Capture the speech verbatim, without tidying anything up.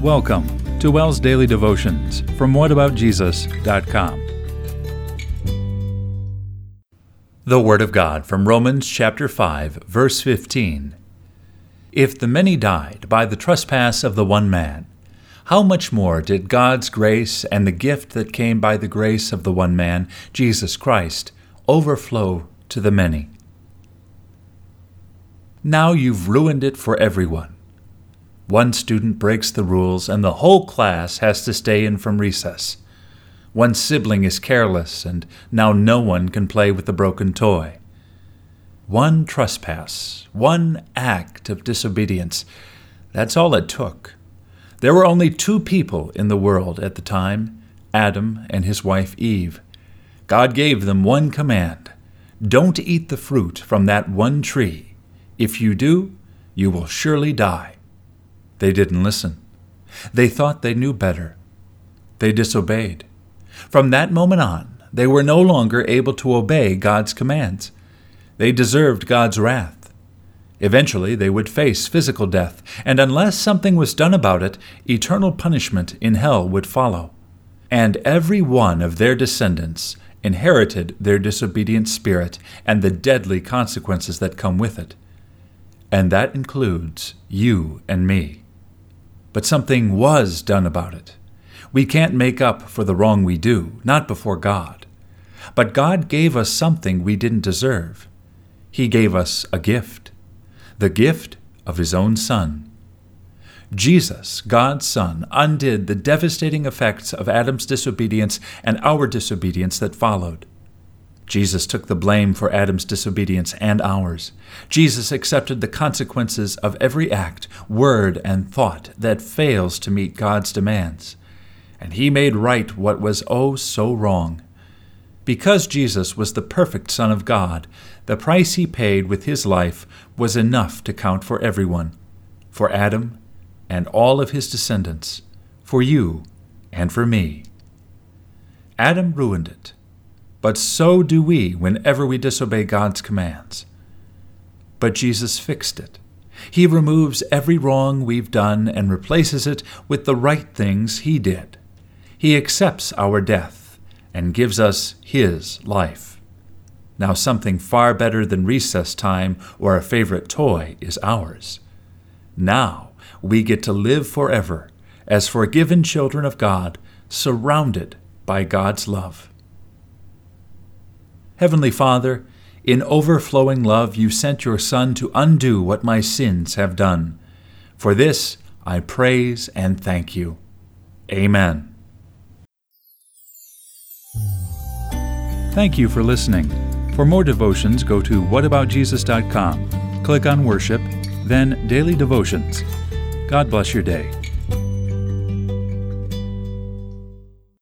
Welcome to WELS Daily Devotions from what about jesus dot com. The Word of God from Romans chapter five, verse fifteen. If the many died by the trespass of the one man, how much more did God's grace and the gift that came by the grace of the one man, Jesus Christ, overflow to the many? Now you've ruined it for everyone. One student breaks the rules and the whole class has to stay in from recess. One sibling is careless and now no one can play with the broken toy. One trespass, one act of disobedience, that's all it took. There were only two people in the world at the time, Adam and his wife Eve. God gave them one command: don't eat the fruit from that one tree. If you do, you will surely die. They didn't listen. They thought they knew better. They disobeyed. From that moment on, they were no longer able to obey God's commands. They deserved God's wrath. Eventually, they would face physical death, and unless something was done about it, eternal punishment in hell would follow. And every one of their descendants inherited their disobedient spirit and the deadly consequences that come with it. And that includes you and me. But something was done about it. We can't make up for the wrong we do, not before God. But God gave us something we didn't deserve. He gave us a gift, the gift of His own Son. Jesus, God's Son, undid the devastating effects of Adam's disobedience and our disobedience that followed. Jesus took the blame for Adam's disobedience and ours. Jesus accepted the consequences of every act, word, and thought that fails to meet God's demands. And He made right what was oh so wrong. Because Jesus was the perfect Son of God, the price He paid with His life was enough to count for everyone, for Adam and all of his descendants, for you and for me. Adam ruined it. But so do we whenever we disobey God's commands. But Jesus fixed it. He removes every wrong we've done and replaces it with the right things He did. He accepts our death and gives us His life. Now something far better than recess time or a favorite toy is ours. Now we get to live forever as forgiven children of God, surrounded by God's love. Heavenly Father, in overflowing love you sent your Son to undo what my sins have done. For this I praise and thank you. Amen. Thank you for listening. For more devotions, go to what about jesus dot com. Click on Worship, then Daily Devotions. God bless your day.